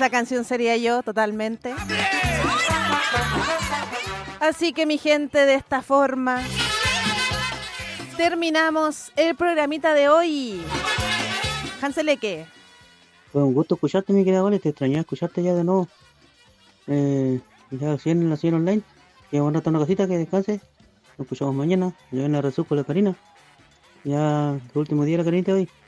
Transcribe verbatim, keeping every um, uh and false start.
Esa canción sería yo totalmente. Así que mi gente, de esta forma terminamos el programita de hoy. Hanseleque. Fue un gusto escucharte, mi querida Vale, te extrañé escucharte ya de nuevo. Eh, ya si en la siguiente online, que un rato a una casita, que descanse. Nos escuchamos mañana, yo en la resuco la Karina. Ya el último día de la Karina hoy.